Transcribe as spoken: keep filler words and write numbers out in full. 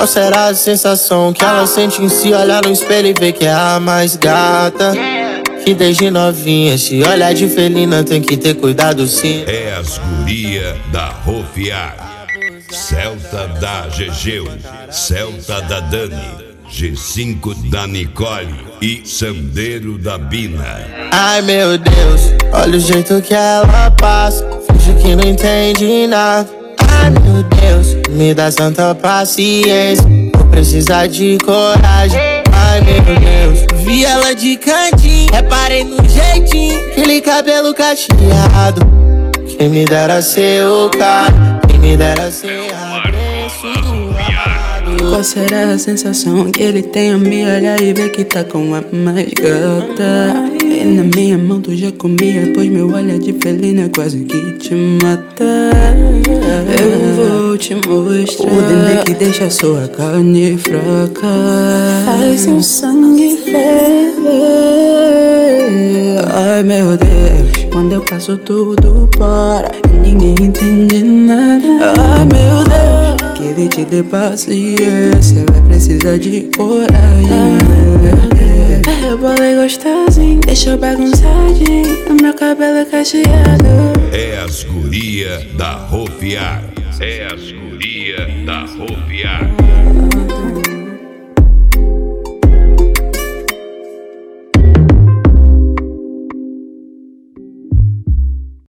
Qual será a sensação que ela sente em se olhar no espelho e ver que é a mais gata? Que desde novinha se olhar de felina tem que ter cuidado sim. É as guria da Rofiar, Celta da Gegeu, Celta da Dani, G cinco da Nicole e Sandeiro da Bina. Ai meu Deus, olha o jeito que ela passa, finge que não entende nada. Ai meu Deus, me dá santa paciência, vou precisar de coragem. Ai meu Deus, vi ela de cantinho, reparei no jeitinho, aquele cabelo cacheado. Quem me dera ser o cara, quem me dera ser abençoado. Qual será a sensação que ele tem ao me olhar e ver que tá com a mais gata? E na minha mão tu já comia, pois meu olhar de felina quase que te mata. Eu vou te mostrar o dendê que deixa sua carne fraca, faz seu sangue ferver. Ai meu Deus, quando eu passo tudo para e ninguém entende nada. Ai meu Deus, que ele te dê paciência, vai precisar de coragem. Eu bolei gostosinho, deixa bagunçadinho, o meu cabelo é cacheado. É as guria da Rofiar, é as guria da Rofiar.